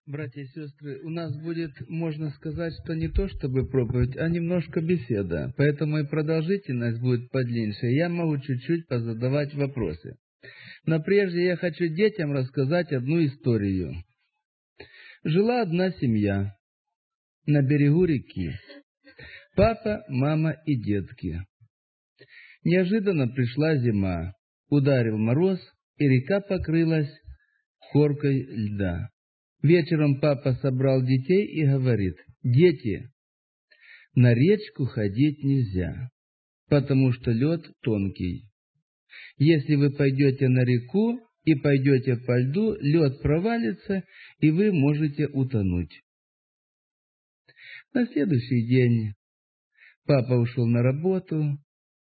Братья и сестры, у нас будет, можно сказать, что не то чтобы проповедь, а немножко беседа. Поэтому и продолжительность будет подлиннее. Я могу чуть-чуть позадавать вопросы. Но прежде я хочу детям рассказать одну историю. Жила одна семья на берегу реки. Папа, мама и детки. Неожиданно пришла зима. Ударил мороз, и река покрылась коркой льда. Вечером папа собрал детей и говорит: «Дети, на речку ходить нельзя, потому что лед тонкий. Если вы пойдете на реку и пойдете по льду, лед провалится, и вы можете утонуть». На следующий день папа ушел на работу,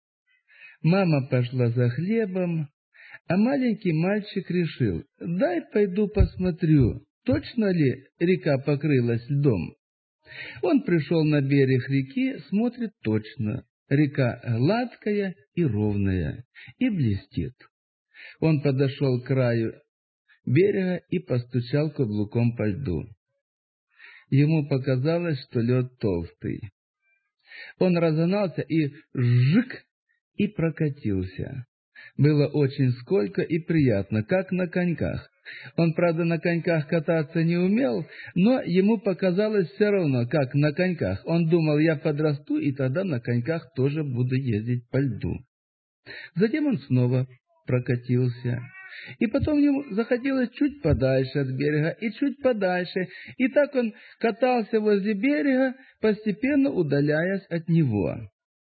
мама пошла за хлебом, а маленький мальчик решил: «Дай пойду посмотрю, точно ли река покрылась льдом». Он пришел на берег реки, смотрит точно. Река гладкая и ровная, и блестит. Он подошел к краю берега и постучал каблуком по льду. Ему показалось, что лед толстый. Он разогнался и жик, и прокатился. Было очень скользко и приятно, как на коньках. Он, правда, на коньках кататься не умел, но ему показалось все равно, как на коньках. Он думал: я подрасту, и тогда на коньках тоже буду ездить по льду. Затем он снова прокатился. И потом ему захотелось чуть подальше от берега, и чуть подальше. И так он катался возле берега, постепенно удаляясь от него.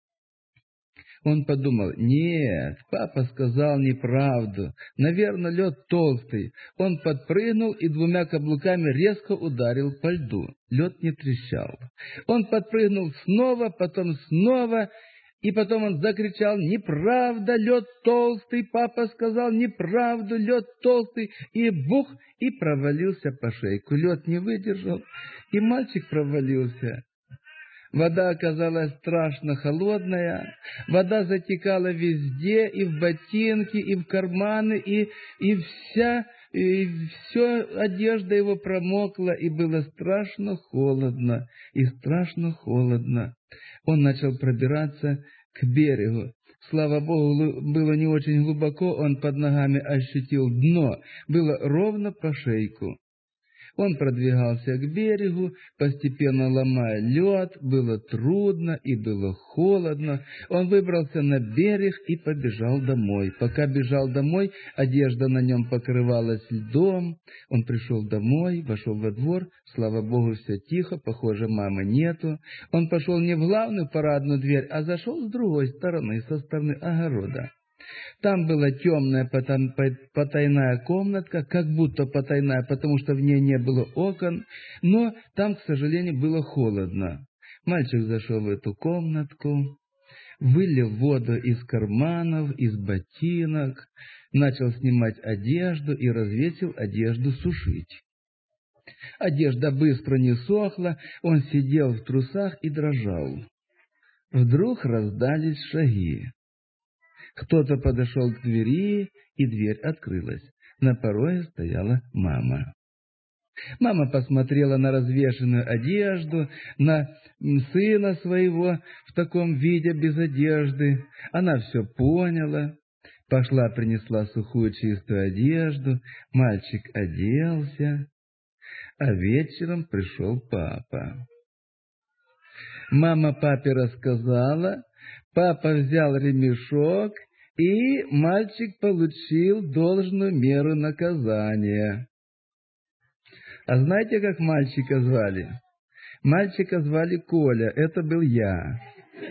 Он подумал: нет, папа сказал неправду, наверное, лед толстый. Он подпрыгнул и двумя каблуками резко ударил по льду. Лед не трещал. Он подпрыгнул снова, потом снова, и потом он закричал: неправда, лед толстый, папа сказал неправду, лед толстый, и бух, и провалился по шейку. Лед не выдержал, и мальчик провалился. Вода оказалась страшно холодная, вода затекала везде, и в ботинки, и в карманы, и вся одежда его промокла, и было страшно холодно, и страшно холодно. Он начал пробираться к берегу. Слава Богу, было не очень глубоко, он под ногами ощутил дно, было ровно по шейку. Он продвигался к берегу, постепенно ломая лед, было трудно и было холодно. Он выбрался на берег и побежал домой. Пока бежал домой, одежда на нем покрывалась льдом. Он пришел домой, вошел во двор, слава Богу, все тихо, похоже, мамы нету. Он пошел не в главную парадную дверь, а зашел с другой стороны, со стороны огорода. Там была темная потайная комнатка, как будто потайная, потому что в ней не было окон, но там, к сожалению, было холодно. Мальчик зашел в эту комнатку, вылил воду из карманов, из ботинок, начал снимать одежду и развесил одежду сушить. Одежда быстро не сохла, он сидел в трусах и дрожал. Вдруг раздались шаги. Кто-то подошел к двери, и дверь открылась. На пороге стояла мама. Мама посмотрела на развешенную одежду, на сына своего в таком виде без одежды. Она все поняла. Пошла, принесла сухую чистую одежду. Мальчик оделся, а вечером пришел папа. Мама папе рассказала, папа взял ремешок, и мальчик получил должную меру наказания. А знаете, как мальчика звали? Мальчика звали Коля, это был я.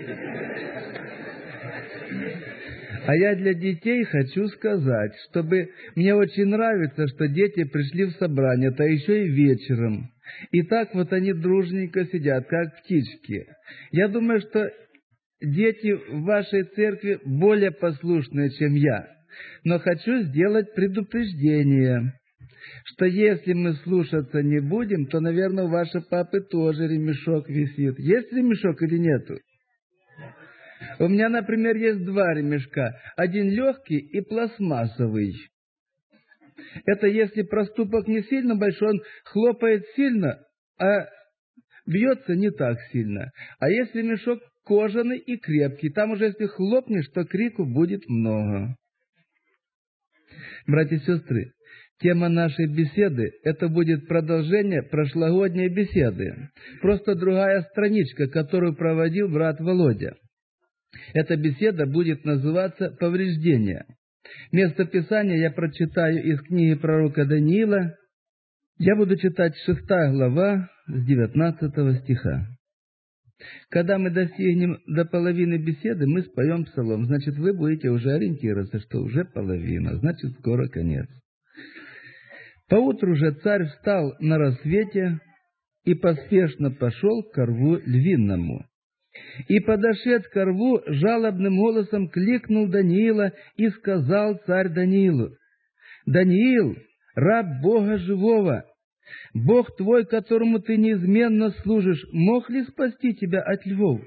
А я для детей хочу сказать, чтобы мне очень нравится, что дети пришли в собрание, а еще и вечером. И так вот они дружненько сидят, как птички. Я думаю, что дети в вашей церкви более послушные, чем я. Но хочу сделать предупреждение, что если мы слушаться не будем, то, наверное, у вашего папы тоже ремешок висит. Есть ремешок или нету? У меня, например, есть два ремешка. Один легкий и пластмассовый. Это если проступок не сильно большой, он хлопает сильно, а бьется не так сильно. А если мешок кожаный и крепкий, там уже если хлопнешь, то крику будет много. Братья и сестры, тема нашей беседы – это будет продолжение прошлогодней беседы. Просто другая страничка, которую проводил брат Володя. Эта беседа будет называться «Повреждение». Место Писания я прочитаю из книги пророка Даниила. Я буду читать 6 глава с 19 стиха. Когда мы достигнем до половины беседы, мы споем псалом. Значит, вы будете уже ориентироваться, что уже половина, значит, скоро конец. Поутру же царь встал на рассвете и поспешно пошел к рву львиному. И, подошед к рву, жалобным голосом кликнул Даниила и сказал царь Даниилу: «Даниил, раб Бога живого, Бог твой, которому ты неизменно служишь, мог ли спасти тебя от львов?»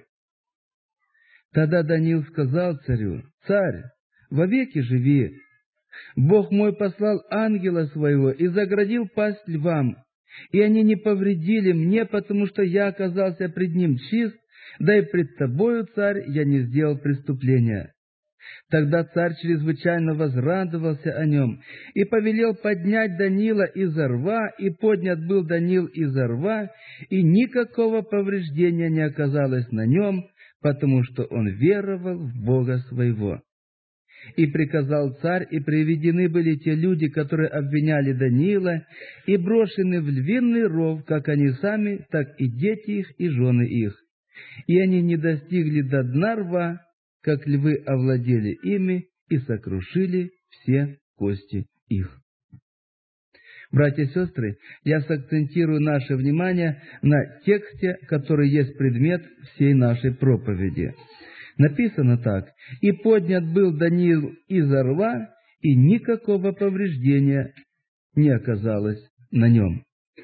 Тогда Даниил сказал царю: «Царь, вовеки живи! Бог мой послал ангела своего и заградил пасть львам, и они не повредили мне, потому что я оказался пред ним чист, да и пред тобою, царь, я не сделал преступления». Тогда царь чрезвычайно возрадовался о нем и повелел поднять Даниила изо рва, и поднят был Даниил изо рва, и никакого повреждения не оказалось на нем, потому что он веровал в Бога своего. И приказал царь, и приведены были те люди, которые обвиняли Даниила, и брошены в львиный ров, как они сами, так и дети их, и жены их. И они не достигли до дна рва, как львы овладели ими и сокрушили все кости их. Братья и сестры, я сакцентирую наше внимание на тексте, который есть предмет всей нашей проповеди. Написано так: «И поднят был Даниил изо рва, и никакого повреждения не оказалось на нем».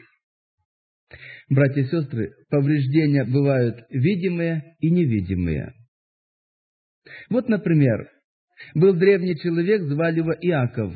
Братья и сестры, повреждения бывают видимые и невидимые. Вот, например, был древний человек, звали его Иаков.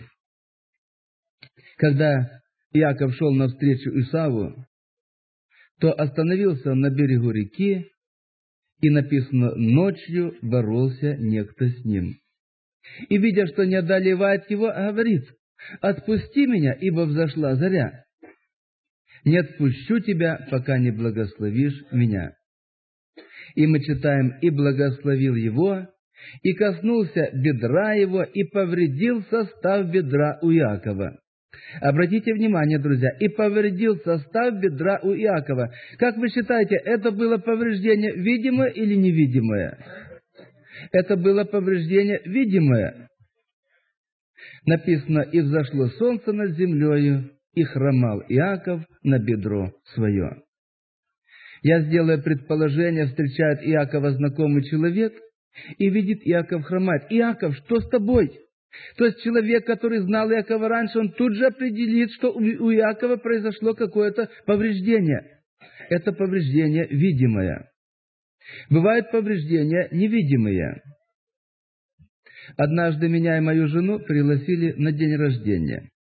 Когда Иаков шел навстречу Исаву, то остановился он на берегу реки, и написано: ночью боролся некто с ним. И, видя, что не одолевает его, говорит: «Отпусти меня, ибо взошла заря. Не отпущу тебя, пока не благословишь меня». И мы читаем: «И благословил его, и коснулся бедра его, и повредил состав бедра у Иакова». Обратите внимание, друзья, «и повредил состав бедра у Иакова». Как вы считаете, это было повреждение видимое или невидимое? Это было повреждение видимое. Написано: «И взошло солнце над землею, и хромал Иаков на бедро свое». Я сделаю предположение, встречает Иакова знакомый человек, и видит, Иаков хромает. «Иаков, что с тобой?» То есть человек, который знал Иакова раньше, он тут же определит, что у Иакова произошло какое-то повреждение. Это повреждение видимое. Бывают повреждения невидимые. Однажды меня и мою жену пригласили на день рождения.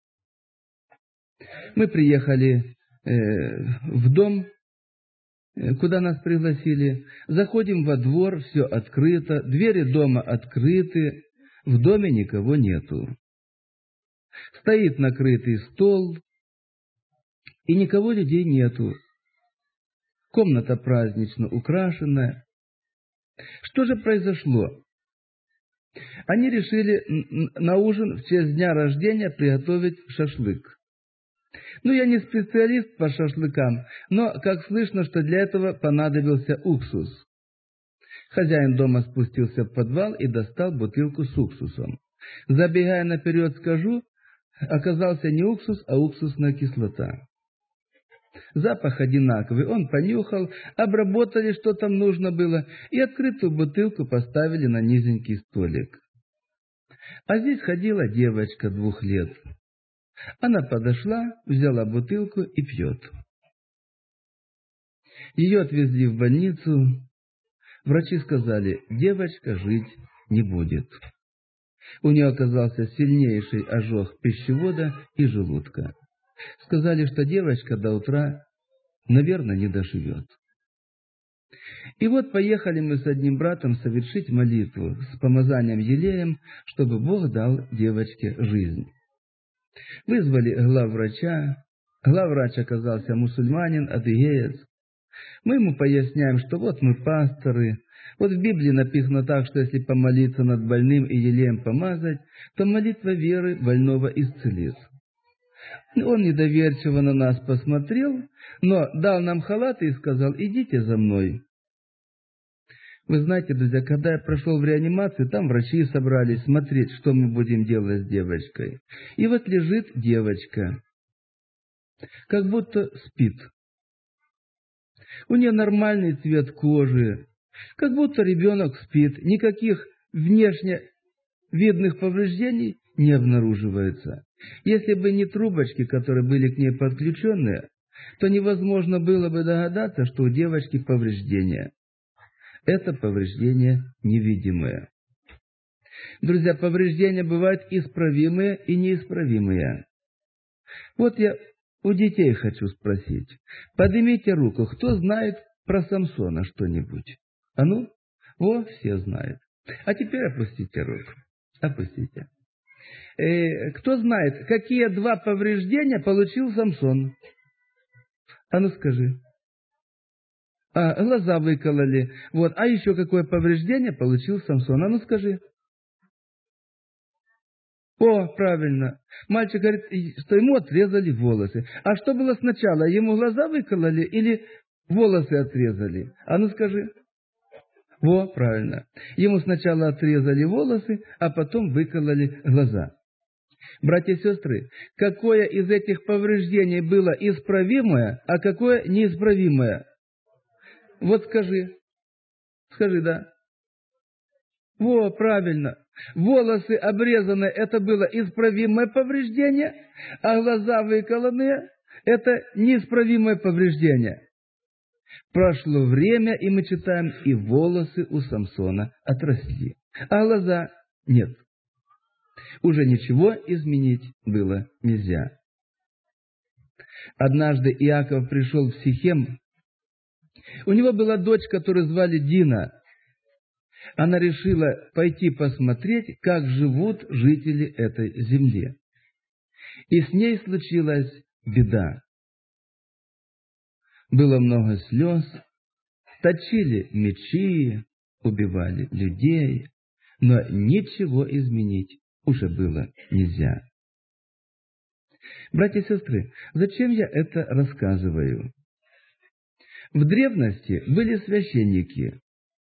Мы приехали в дом, куда нас пригласили. Заходим во двор, все открыто, двери дома открыты, в доме никого нету. Стоит накрытый стол, и никого, людей нету. Комната празднично украшенная. Что же произошло? Они решили на ужин в честь дня рождения приготовить шашлык. Я не специалист по шашлыкам, но, как слышно, что для этого понадобился уксус. Хозяин дома спустился в подвал и достал бутылку с уксусом. Забегая наперед, скажу, оказался не уксус, а уксусная кислота. Запах одинаковый, он понюхал, обработали, что там нужно было, и открытую бутылку поставили на низенький столик. А здесь ходила девочка 2 лет. Она подошла, взяла бутылку и пьет. Ее отвезли в больницу. Врачи сказали: девочка жить не будет. У нее оказался сильнейший ожог пищевода и желудка. Сказали, что девочка до утра, наверное, не доживет. И вот поехали мы с одним братом совершить молитву с помазанием елеем, чтобы Бог дал девочке жизнь. Вызвали главврача. Главврач оказался мусульманин, адыгеец. Мы ему поясняем, что вот мы пасторы. Вот в Библии написано так, что если помолиться над больным и елеем помазать, то молитва веры больного исцелит. Он недоверчиво на нас посмотрел, но дал нам халат и сказал: идите за мной. Вы знаете, друзья, когда я прошел в реанимацию, там врачи собрались смотреть, что мы будем делать с девочкой. И вот лежит девочка, как будто спит. У нее нормальный цвет кожи, как будто ребенок спит, никаких внешне видных повреждений не обнаруживается. Если бы не трубочки, которые были к ней подключены, то невозможно было бы догадаться, что у девочки повреждения. Это повреждение невидимое. Друзья, повреждения бывают исправимые и неисправимые. Вот я у детей хочу спросить. Поднимите руку, кто знает про Самсона что-нибудь? А ну, все знают. А теперь опустите руку. Опустите. Кто знает, какие 2 повреждения получил Самсон? А ну скажи. Глаза выкололи. Вот. А еще какое повреждение получил Самсон? А ну скажи. Правильно. Мальчик говорит, что ему отрезали волосы. А что было сначала? Ему глаза выкололи или волосы отрезали? А ну скажи. Правильно. Ему сначала отрезали волосы, а потом выкололи глаза. Братья и сестры, какое из этих повреждений было исправимое, а какое неисправимое? Вот скажи. Скажи, да. Правильно. Волосы обрезаны, это было исправимое повреждение, а глаза выколотые, это неисправимое повреждение. Прошло время, и мы читаем, и волосы у Самсона отросли, а глаза нет. Уже ничего изменить было нельзя. Однажды Иаков пришел в Сихем. У него была дочь, которую звали Дина. Она решила пойти посмотреть, как живут жители этой земли. И с ней случилась беда. Было много слез, точили мечи, убивали людей, но ничего изменить уже было нельзя. Братья и сестры, зачем я это рассказываю? В древности были священники.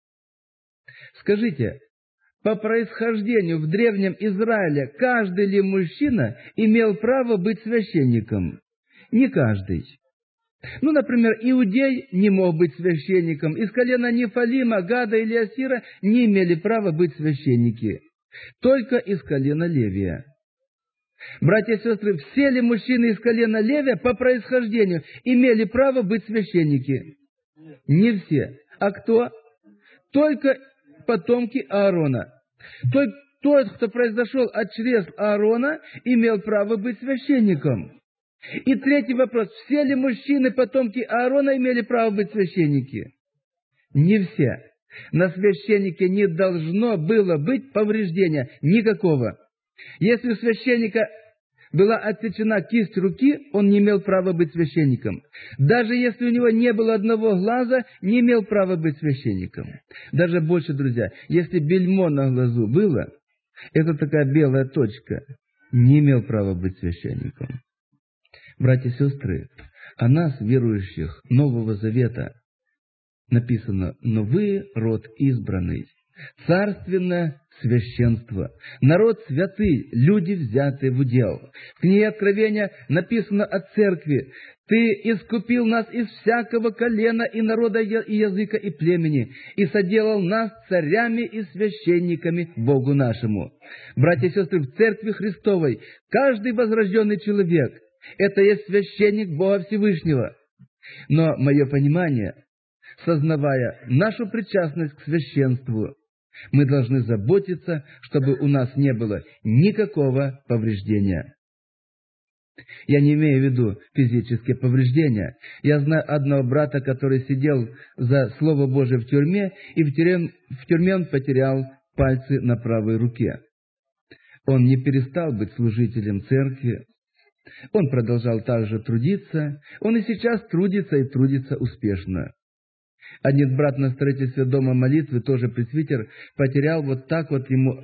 Скажите, по происхождению в древнем Израиле каждый ли мужчина имел право быть священником? Не каждый. Например, иудей не мог быть священником. Из колена Нефалима, Гада или Асира не имели права быть священники. Только из колена Левия. Братья и сестры, все ли мужчины из колена Левия по происхождению имели право быть священники? Не все. А кто? Только потомки Аарона. Тот, кто произошел от чресл Аарона, имел право быть священником. И третий вопрос. Все ли мужчины, потомки Аарона, имели право быть священники? Не все. На священнике не должно было быть повреждения никакого. Если у священника была отсечена кисть руки, он не имел права быть священником. Даже если у него не было одного глаза, не имел права быть священником. Даже больше, друзья, если бельмо на глазу было, это такая белая точка, не имел права быть священником. Братья и сестры, о нас, верующих Нового Завета, написано: «Но вы род избранный, царственное священство, народ святый, люди взятые в удел». В книге Откровения написано о церкви: «Ты искупил нас из всякого колена и народа и языка и племени, и соделал нас царями и священниками Богу нашему». Братья и сестры, в церкви Христовой каждый возрожденный человек – это есть священник Бога Всевышнего. Но мое понимание, сознавая нашу причастность к священству, Мы должны заботиться, чтобы у нас не было никакого повреждения. Я не имею в виду физические повреждения. Я знаю одного брата, который сидел за Слово Божие в тюрьме, и в тюрьме он потерял пальцы на правой руке. Он не перестал быть служителем церкви. Он продолжал также трудиться. Он и сейчас трудится, и трудится успешно. Один брат на строительстве дома молитвы, тоже пресвитер, потерял вот так вот ему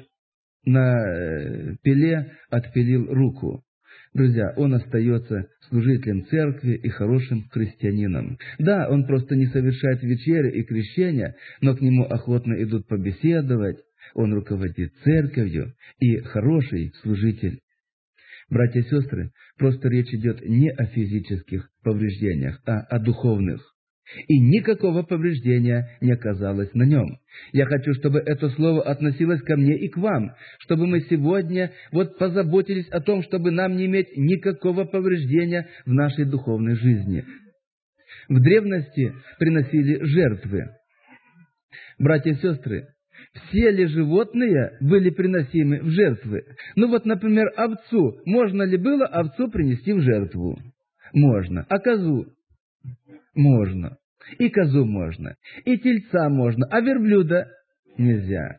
на пиле отпилил руку. Друзья, он остается служителем церкви и хорошим христианином. Да, он просто не совершает вечери и крещения, но к нему охотно идут побеседовать. Он руководит церковью и хороший служитель. Братья и сестры, просто речь идет не о физических повреждениях, а о духовных. И никакого повреждения не оказалось на нем. Я хочу, чтобы это слово относилось ко мне и к вам, чтобы мы сегодня позаботились о том, чтобы нам не иметь никакого повреждения в нашей духовной жизни. В древности приносили жертвы. Братья и сестры, все ли животные были приносимы в жертвы? Например, овцу. Можно ли было овцу принести в жертву? Можно. А козу? Можно. И козу можно. И тельца можно. А верблюда нельзя.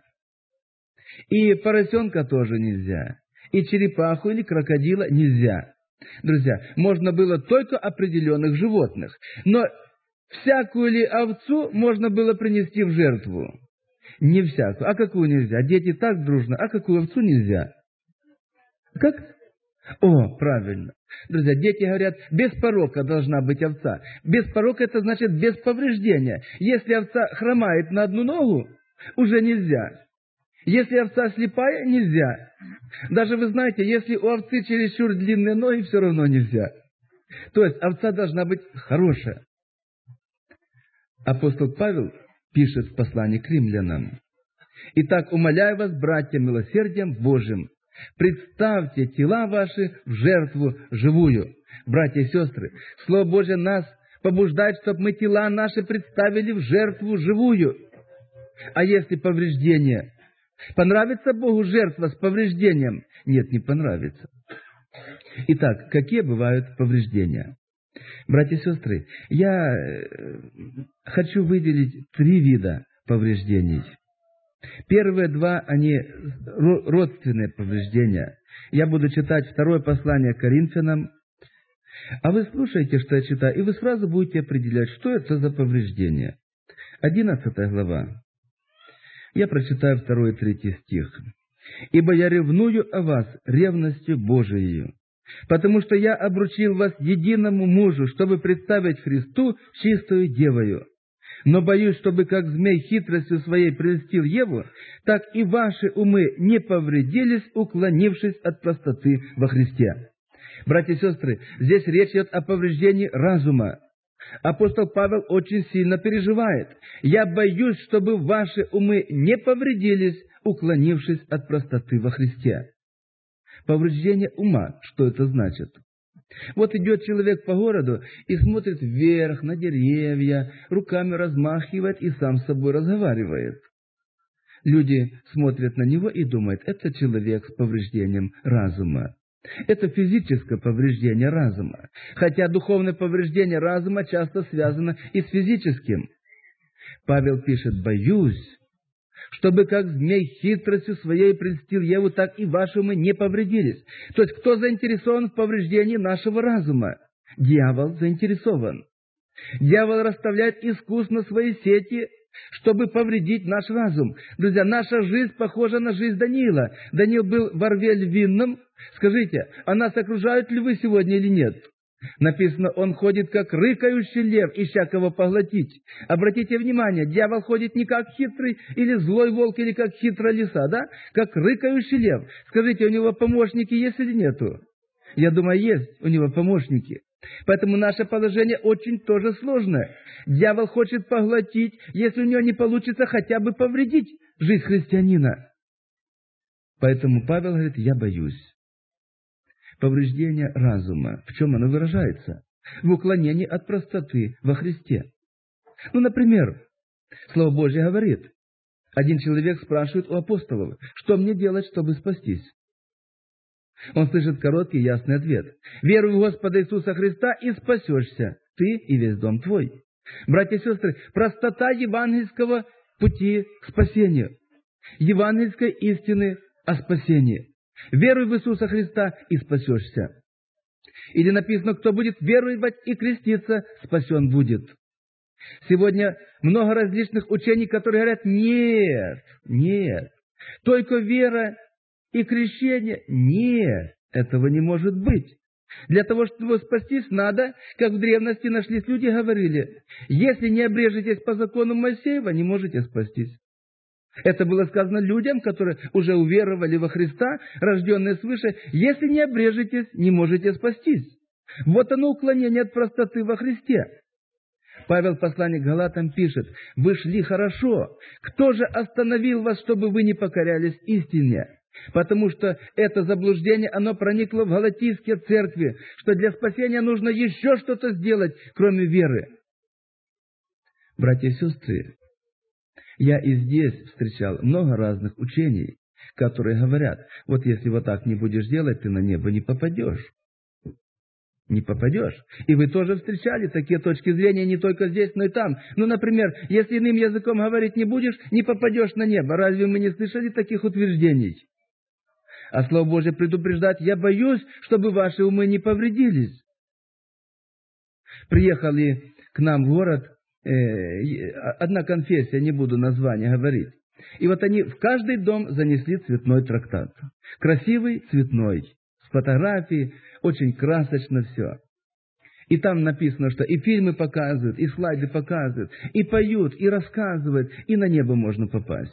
И поросенка тоже нельзя. И черепаху или крокодила нельзя. Друзья, можно было только определенных животных. Но всякую ли овцу можно было принести в жертву? Не всякую. А какую нельзя? Дети так дружно. А какую овцу нельзя? Как? О, правильно. Друзья, дети говорят, без порока должна быть овца. Без порока это значит без повреждения. Если овца хромает на одну ногу, уже нельзя. Если овца слепая, нельзя. Даже вы знаете, если у овцы чересчур длинные ноги, все равно нельзя. То есть овца должна быть хорошая. Апостол Павел пишет в послании к римлянам: «Итак, умоляю вас, братья, милосердием Божьим, представьте тела ваши в жертву живую». Братья и сестры, Слово Божье нас побуждает, чтобы мы тела наши представили в жертву живую. А если повреждение? Понравится Богу жертва с повреждением? Нет, не понравится. Итак, какие бывают повреждения? Братья и сестры, я хочу выделить 3 вида повреждений. Первые 2, они родственные повреждения. Я буду читать 2 послание к Коринфянам, а вы слушайте, что я читаю, и вы сразу будете определять, что это за повреждение. 11 глава. Я прочитаю 2 и 3 стих. «Ибо я ревную о вас ревностью Божией, потому что я обручил вас единому мужу, чтобы представить Христу чистую девою. Но боюсь, чтобы как змей хитростью своей прельстил Еву, так и ваши умы не повредились, уклонившись от простоты во Христе». Братья и сестры, здесь речь идет о повреждении разума. Апостол Павел очень сильно переживает. «Я боюсь, чтобы ваши умы не повредились, уклонившись от простоты во Христе». Повреждение ума, что это значит? Вот идет человек по городу и смотрит вверх, на деревья, руками размахивает и сам с собой разговаривает. Люди смотрят на него и думают, это человек с повреждением разума. Это физическое повреждение разума. Хотя духовное повреждение разума часто связано и с физическим. Павел пишет: «Боюсь, чтобы как змей хитростью своей прельстил Еву, так и ваши умы не повредились». То есть, кто заинтересован в повреждении нашего разума? Дьявол заинтересован. Дьявол расставляет искусно свои сети, чтобы повредить наш разум. Друзья, наша жизнь похожа на жизнь Даниила. Даниил был во рве львином. Скажите, а нас окружают львы сегодня или нет? Написано, он ходит, как рыкающий лев, ища кого поглотить. Обратите внимание, дьявол ходит не как хитрый или злой волк, или как хитрая лиса, да? Как рыкающий лев. Скажите, у него помощники есть или нету? Я думаю, есть у него помощники. Поэтому наше положение очень тоже сложное. Дьявол хочет поглотить, если у него не получится хотя бы повредить жизнь христианина. Поэтому Павел говорит, я боюсь. Повреждение разума. В чем оно выражается? В уклонении от простоты во Христе. Например, Слово Божье говорит, Один человек спрашивает у апостолов: что мне делать, чтобы спастись? Он слышит короткий ясный ответ: веруй в Господа Иисуса Христа и спасешься, ты и весь дом твой. Братья и сестры, простота евангельского пути к спасению, евангельской истины о спасении. Веруй в Иисуса Христа и спасешься. Или написано: кто будет веровать и креститься, спасен будет. Сегодня много различных учений, которые говорят: нет, только вера и крещение. Нет, этого не может быть. Для того, чтобы спастись, надо, как в древности нашлись люди, говорили: если не обрежетесь по закону Моисеева, не можете спастись. Это было сказано людям, которые уже уверовали во Христа, рожденные свыше: если не обрежетесь, не можете спастись. Вот оно уклонение от простоты во Христе. Павел, посланник Галатам, пишет: вы шли хорошо. Кто же остановил вас, чтобы вы не покорялись истине? Потому что это заблуждение, оно проникло в галатийские церкви, что для спасения нужно еще что-то сделать, кроме веры. Братья и сестры, я и здесь встречал много разных учений, которые говорят: вот если вот так не будешь делать, ты на небо не попадешь. Не попадешь. И вы тоже встречали такие точки зрения не только здесь, но и там. Ну, например, если иным языком говорить не будешь, не попадешь на небо. Разве мы не слышали таких утверждений? А Слово Божье предупреждает: я боюсь, чтобы ваши умы не повредились. Приехали к нам в город одна конфессия, не буду название говорить. И вот они в каждый дом занесли цветной трактат. Красивый, цветной, с фотографией, очень красочно все. И там написано, что и фильмы показывают, и слайды показывают, и поют, и рассказывают, и на небо можно попасть.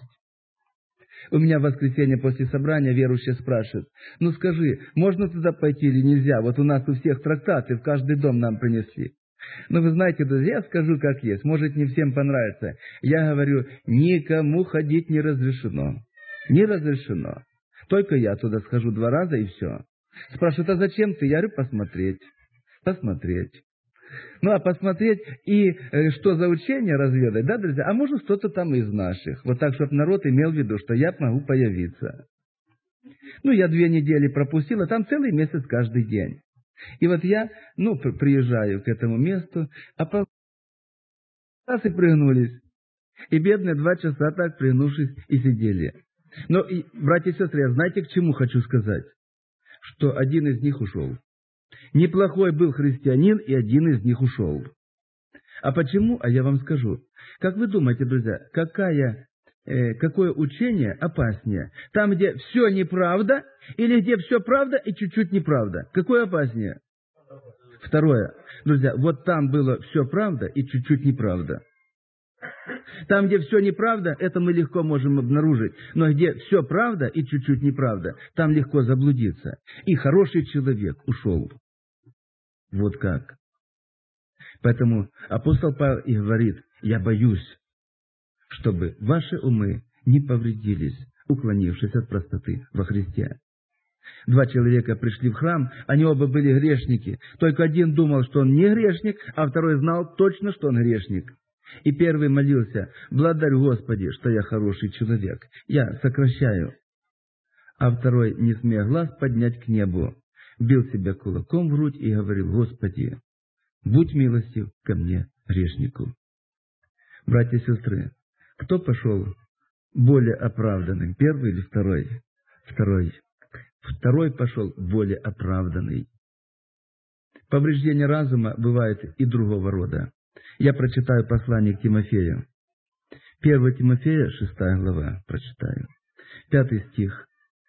У меня в воскресенье после собрания верующие спрашивают: ну скажи, можно туда пойти или нельзя? Вот у нас у всех трактаты, в каждый дом нам принесли. Но вы знаете, друзья, я скажу как есть, может не всем понравится. Я говорю: никому ходить не разрешено. Не разрешено. Только я туда схожу 2 раза и все. Спрашивают: а зачем ты? Я говорю: посмотреть. Посмотреть. Ну, а посмотреть и что за учение разведать, да, друзья? А может, кто-то там из наших. Вот так, чтобы народ имел в виду, что я могу появиться. Ну, я 2 недели пропустил, а там целый месяц каждый день. И вот я, приезжаю к этому месту, а по раз и пригнулись. И бедные 2 часа так пригнувшись и сидели. Но, братья и сестры, я знаете, к чему хочу сказать? Что один из них ушел. Неплохой был христианин, и один из них ушел. А почему? А я вам скажу. Как вы думаете, друзья, какое учение опаснее? Там, где все неправда, или где все правда и чуть-чуть неправда? Какое опаснее? Второе. Друзья, вот там было все правда и чуть-чуть неправда. Там, где все неправда, это мы легко можем обнаружить. Но где все правда и чуть-чуть неправда, там легко заблудиться. И хороший человек ушел. Вот как. Поэтому апостол Павел и говорит: я боюсь, чтобы ваши умы не повредились, уклонившись от простоты во Христе. 2 человека пришли в храм, они оба были грешники. Только один думал, что он не грешник, а второй знал точно, что он грешник. И первый молился: благодарю Господи, что я хороший человек. Я сокращаю. А второй, не смея глаз поднять к небу, бил себя кулаком в грудь и говорил: Господи, будь милостив ко мне, грешнику. Братья и сестры, кто пошел более оправданным, первый или второй? Второй. Второй пошел более оправданный. Повреждение разума бывает и другого рода. Я прочитаю послание к Тимофею. 1 Тимофея, 6 глава, прочитаю. 5 стих.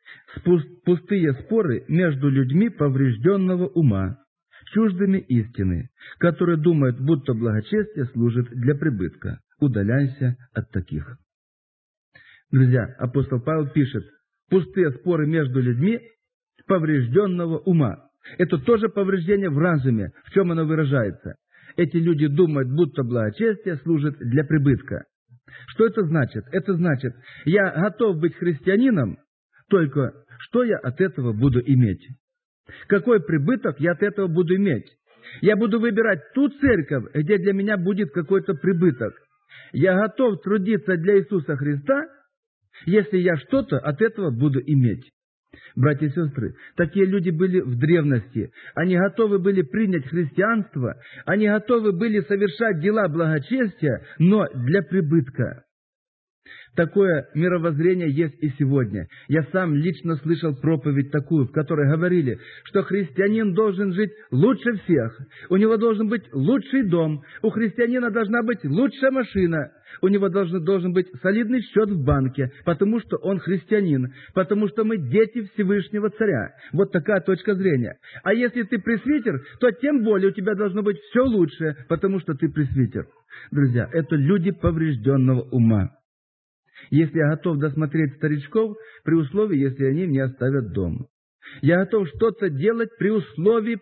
Пустые споры между людьми поврежденного ума, чуждыми истины, которые думают, будто благочестие служит для прибытка. Удаляйся от таких. Друзья, апостол Павел пишет: пустые споры между людьми поврежденного ума. Это тоже повреждение в разуме. В чем оно выражается? Эти люди думают, будто благочестие служит для прибытка. Что это значит? Это значит, я готов быть христианином, только что я от этого буду иметь? Какой прибыток я от этого буду иметь? Я буду выбирать ту церковь, где для меня будет какой-то прибыток. Я готов трудиться для Иисуса Христа, если я что-то от этого буду иметь. Братья и сестры, такие люди были в древности. Они готовы были принять христианство, они готовы были совершать дела благочестия, но для прибытка. Такое мировоззрение есть и сегодня. Я сам лично слышал проповедь такую, в которой говорили, что христианин должен жить лучше всех, у него должен быть лучший дом, у христианина должна быть лучшая машина, у него должен быть солидный счет в банке, потому что он христианин, потому что мы дети Всевышнего Царя. Вот такая точка зрения. А если ты пресвитер, то тем более у тебя должно быть все лучшее, потому что ты пресвитер. Друзья, это люди поврежденного ума. Если я готов досмотреть старичков, при условии, если они мне оставят дом. Я готов что-то делать при условии.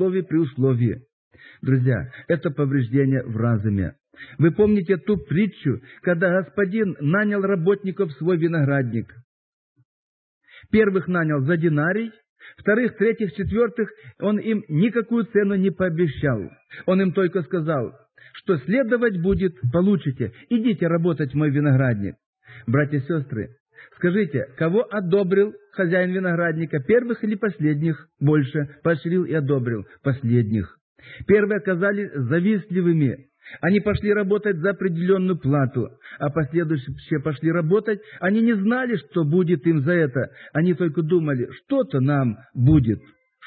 Друзья, это повреждение в разуме. Вы помните ту притчу, когда господин нанял работников в свой виноградник? Первых нанял за динарий, вторых, третьих, четвертых он им никакую цену не пообещал. Он им только сказал, что следовать будет, получите, идите работать в мой виноградник. Братья и сестры, скажите, кого одобрил хозяин виноградника, первых или последних? Больше поощрил и одобрил последних. Первые оказались завистливыми. Они пошли работать за определенную плату, а последующие пошли работать. Они не знали, что будет им за это. Они только думали, что-то нам будет.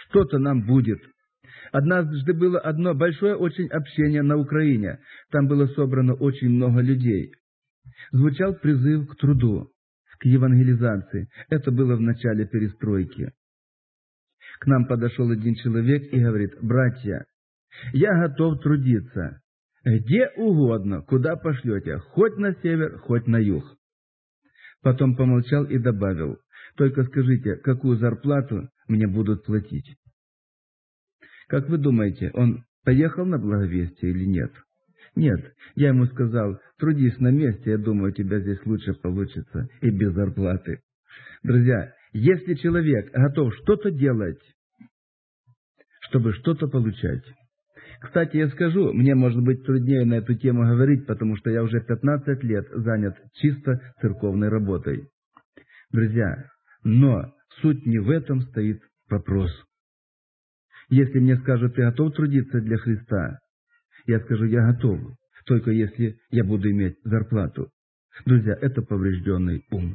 Однажды было одно большое очень общение на Украине. Там было собрано очень много людей. Звучал призыв к труду, к евангелизации. Это было в начале перестройки. К нам подошел один человек и говорит: братья, я готов трудиться. Где угодно, куда пошлете, хоть на север, хоть на юг. Потом помолчал и добавил: только скажите, какую зарплату мне будут платить. Как вы думаете, он поехал на благовестие или нет? Нет, я ему сказал: трудись на месте, я думаю, у тебя здесь лучше получится и без зарплаты. Друзья, если человек готов что-то делать, чтобы что-то получать. Кстати, я скажу, мне может быть труднее на эту тему говорить, потому что я уже 15 лет занят чисто церковной работой. Друзья, но суть не в этом стоит вопрос. Если мне скажут: ты готов трудиться для Христа? Я скажу: я готов, только если я буду иметь зарплату. Друзья, это поврежденный ум.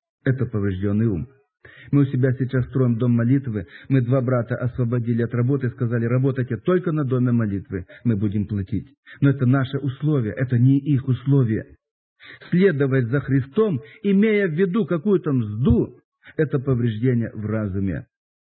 Мы у себя сейчас строим дом молитвы. Мы 2 брата освободили от работы и сказали: работайте только на доме молитвы, мы будем платить. Но это наше условие, это не их условие. Следовать за Христом, имея в виду какую-то мзду, это повреждение в разуме.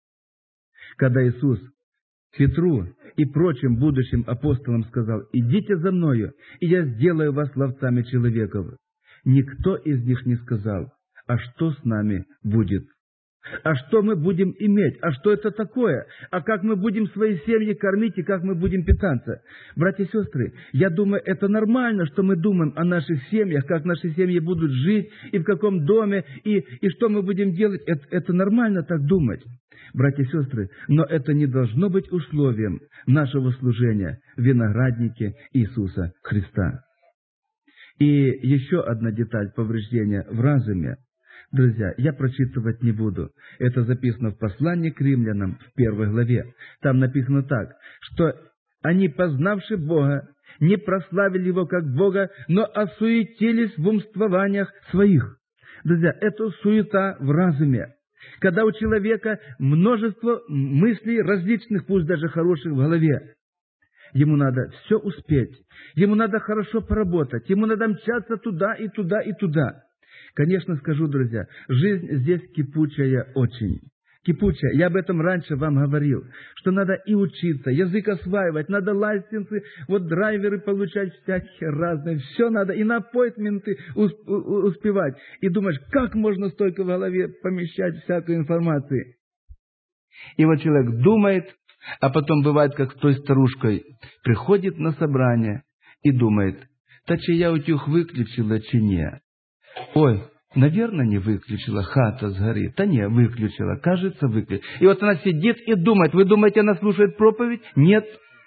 Когда Иисус Петру и прочим будущим апостолам сказал: идите за мною, и я сделаю вас ловцами человеков, никто из них не сказал: а что с нами будет? А что мы будем иметь? А что это такое? А как мы будем свои семьи кормить и как мы будем питаться? Братья и сестры, я думаю, это нормально, что мы думаем о наших семьях, как наши семьи будут жить, и в каком доме, и что мы будем делать. Это нормально так думать, братья и сестры, но это не должно быть условием нашего служения в винограднике Иисуса Христа. И еще одна деталь повреждения в разуме. Друзья, я прочитывать не буду. Это записано в послании к римлянам в 1 главе. Там написано так, что они, познавши Бога, не прославили Его как Бога, но осуетились в умствованиях своих. Друзья, это суета в разуме. Когда у человека множество мыслей различных, пусть даже хороших, в голове. Ему надо все успеть. Ему надо хорошо поработать. Ему надо мчаться туда и туда и туда. Конечно, скажу, друзья, жизнь здесь кипучая очень. Кипучая. Я об этом раньше вам говорил, что надо и учиться, язык осваивать, надо лайсенсы, вот драйверы получать всякие разные. Все надо, и на аппоинтменты успевать. И думаешь, как можно столько в голове помещать всякой информации? И вот человек думает, а потом бывает, как с той старушкой, приходит на собрание и думает: та чи я утюг выключила, чи не? Ой, наверное, не выключила, хата сгорит. Да не, выключила, кажется, выключила. И вот она сидит и думает. Вы думаете, она слушает проповедь? Нет.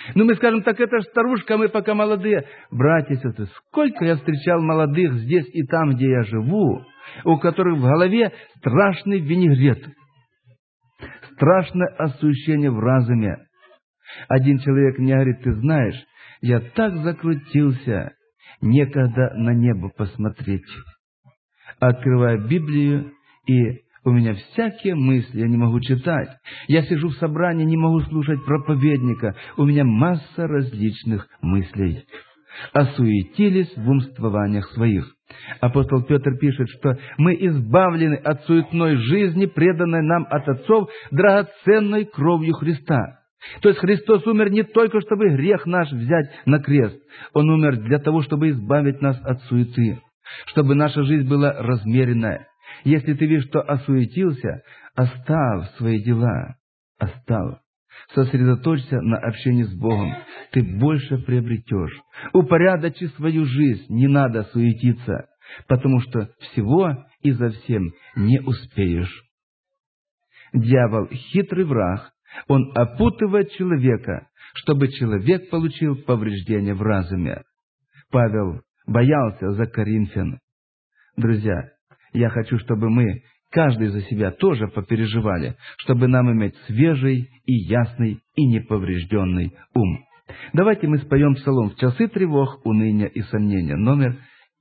Ну, мы скажем, так это ж старушка, мы пока молодые. Братья и сестры, сколько я встречал молодых здесь и там, где я живу, у которых в голове страшный винегрет, страшное осущение в разуме. Один человек мне говорит: ты знаешь, я так закрутился, некогда на небо посмотреть. Открываю Библию, и у меня всякие мысли, я не могу читать. Я сижу в собрании, не могу слушать проповедника. У меня масса различных мыслей. Осуетились в умствованиях своих. Апостол Петр пишет, что мы избавлены от суетной жизни, преданной нам от отцов драгоценной кровью Христа. То есть Христос умер не только, чтобы грех наш взять на крест. Он умер для того, чтобы избавить нас от суеты, чтобы наша жизнь была размеренная. Если ты видишь, что осуетился, оставь свои дела, оставь. Сосредоточься на общении с Богом, ты больше приобретешь. Упорядочи свою жизнь, не надо суетиться, потому что всего и за всем не успеешь. Дьявол — хитрый враг, он опутывает человека, чтобы человек получил повреждения в разуме. Павел боялся за коринфян. Друзья, я хочу, чтобы мы, каждый за себя, тоже попереживали, чтобы нам иметь свежий и ясный и неповрежденный ум. Давайте мы споем псалом «В часы тревог, уныния и сомнения», номер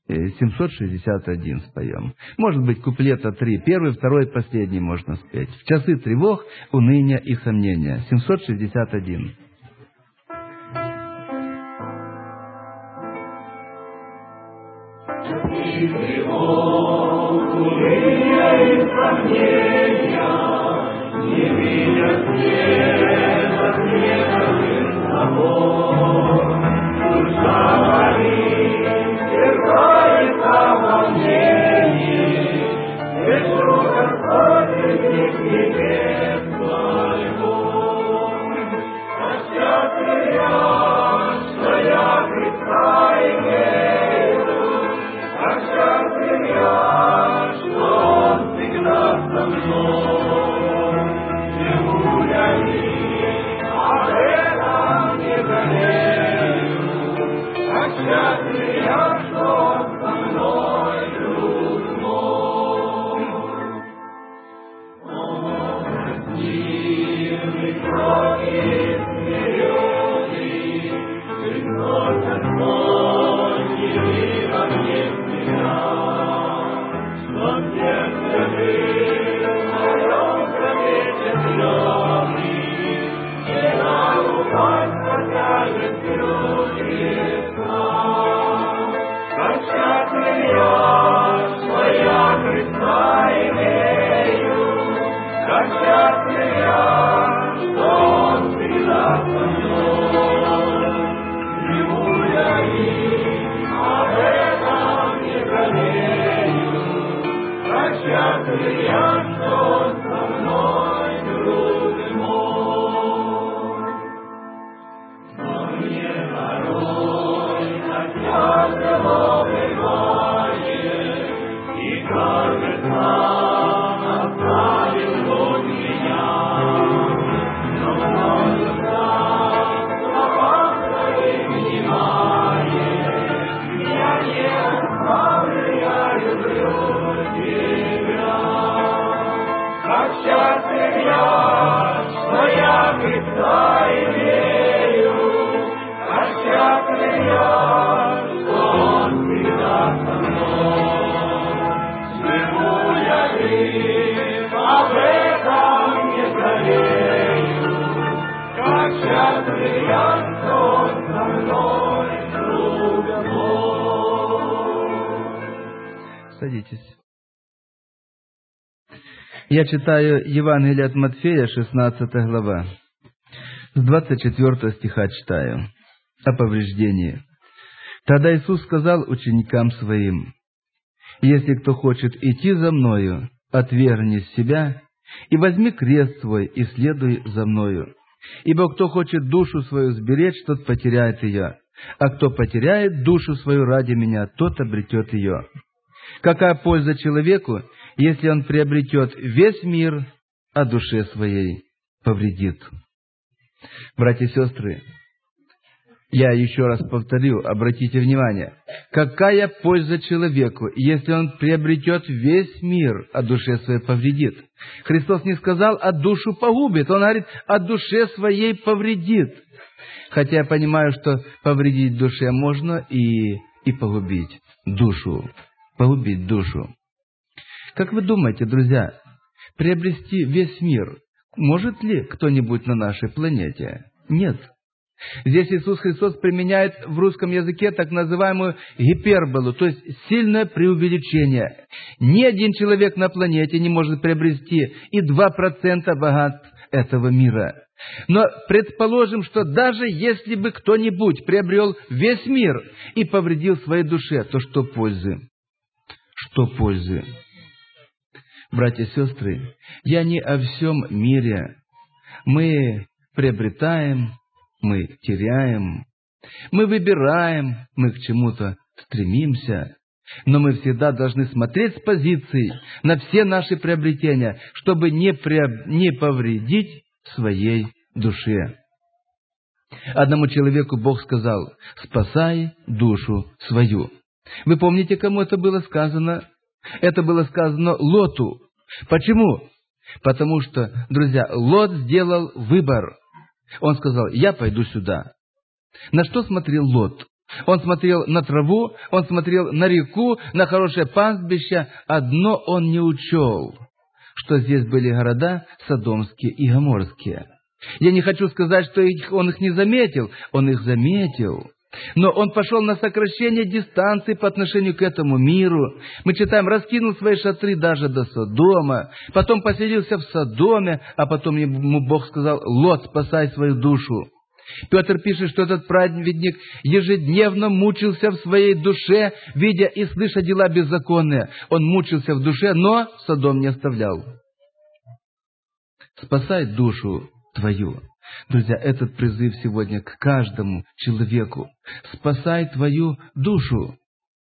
761 споем. Может быть, куплета 3, первый, второй, последний можно спеть. «В часы тревог, уныния и сомнения», 761. Не видят света, душа болит, терзается волнение, лежу Господь из небес твоего. Счастлив я, что я Христа имею, счастлив я, что Он всегда со мной. Живу я и об этом не жалею, счастлив я, что Он со мной, друг мой. Он милый, крови смиренный, Христос Господь, яви во мне себя, что сердце жил в моем завете зеленый, и на руках покажет чудеса. Как счастлив я, что я Христа имею, как счастлив я, что Он всегда со мной. Живу я и об этом не жалею, как счастлив я, что Он со мной, друг мой. Но мне порой так тяжело бывает, и кажется, оставил Бог меня. Но множество слова твоих внимает, я не оставлю, я люблю тебя. Как счастлив я, что я Христа имею, как счастлив я, что Он всегда со мной. Живу я жив, об этом не жалею, как счастлив я, что Он со мной, друг мой. Садитесь. Я читаю Евангелие от Матфея, 16 глава. С 24 стиха читаю о повреждении. Тогда Иисус сказал ученикам Своим: «Если кто хочет идти за Мною, отвергни себя и возьми крест свой и следуй за Мною. Ибо кто хочет душу свою сберечь, тот потеряет ее, а кто потеряет душу свою ради Меня, тот обретет ее. Какая польза человеку, если он приобретет весь мир, а душе своей повредит?» Братья и сестры, Я еще раз повторю, обратите внимание, какая польза человеку, если он приобретет весь мир, а душе своей повредит? Христос не сказал, а душу погубит, Он говорит, а душе своей повредит. Хотя я понимаю, что повредить душе можно и погубить душу. Погубить душу. Как вы думаете, друзья, приобрести весь мир может ли кто-нибудь на нашей планете? Нет. Здесь Иисус Христос применяет в русском языке так называемую гиперболу, то есть сильное преувеличение. Ни один человек на планете не может приобрести и 2% богатств этого мира. Но предположим, что даже если бы кто-нибудь приобрел весь мир и повредил своей душе, то что пользы? Что пользы? Братья и сестры, я не о всем мире. Мы приобретаем, мы теряем, мы выбираем, мы к чему-то стремимся, но мы всегда должны смотреть с позиции на все наши приобретения, чтобы не повредить своей душе. Одному человеку Бог сказал: «Спасай душу свою». Вы помните, кому это было сказано? Это было сказано Лоту. Почему? Потому что, друзья, Лот сделал выбор. Он сказал: «Я пойду сюда». На что смотрел Лот? Он смотрел на траву, он смотрел на реку, на хорошее пастбище. Одно он не учел, что здесь были города Содомские и Гоморские. Я не хочу сказать, что он их не заметил. Он их заметил. Но он пошел на сокращение дистанции по отношению к этому миру. Мы читаем, раскинул свои шатры даже до Содома, потом поселился в Содоме, а потом ему Бог сказал: «Лот, спасай свою душу». Петр пишет, что этот праведник ежедневно мучился в своей душе, видя и слыша дела беззаконные. Он мучился в душе, но Содом не оставлял. Спасай душу твою. Друзья, этот призыв сегодня к каждому человеку. Спасай твою душу.